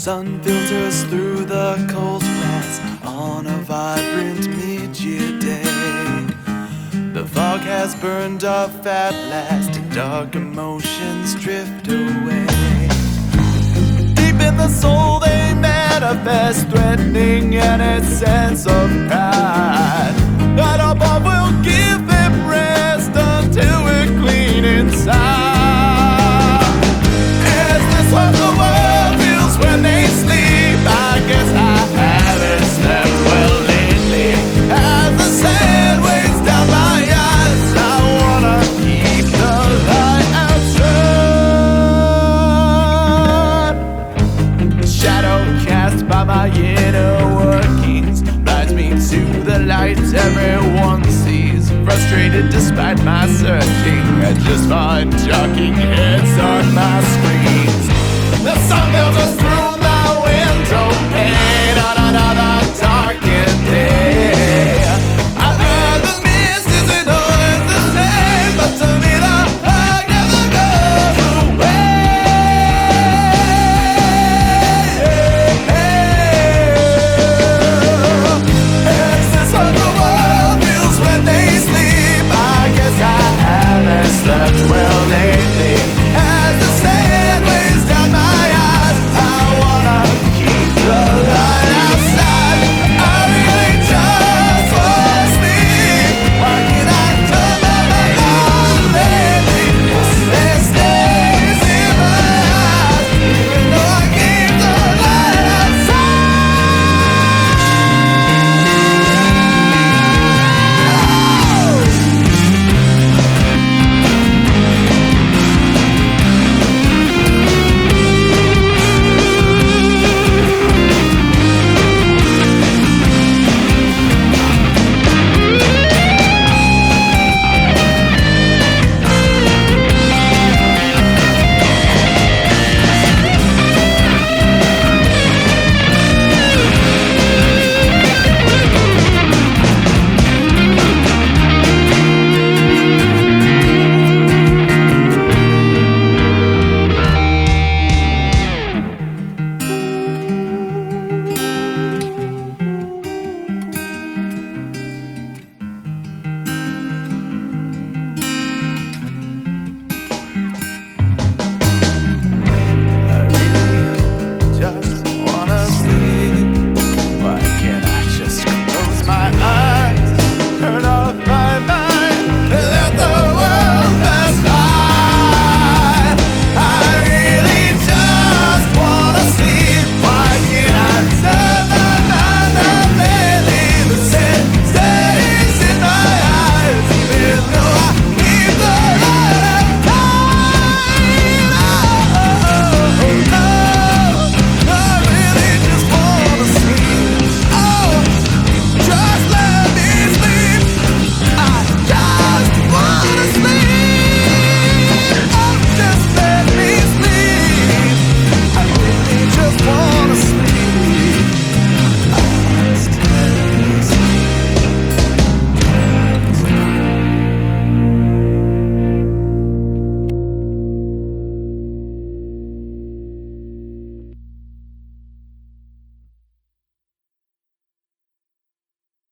sun filters through the cold plants on a vibrant mid-year day. The fog has burned off at last and dark emotions drift away. Deep in the soul they manifest, threatening any sense of pride. That above will give them rest until we're clean inside. Is this what the world feels when they sleep? I guess I haven't slept well lately. As the sand weighs down my eyes, I wanna keep the light outside. The shadow cast by my inner workings blinds me to the light everyone sees. Frustrated despite my searching, I just find talking heads on my screens. The sun filters through my window pane on another darkened day. I heard the mist isn't always the same, but to me the fog never goes away. Is this what the world feels when they sleep? I guess I haven't slept well lately. As the sand weighs down my eyes, I wanna keep the light outside. I really just wanna sleep. Why can't I turn my light on lately? This stays in my eyes, even though I keep the light outside. Just wanna sleep. Why can't I just close my eyes, turn off my mind?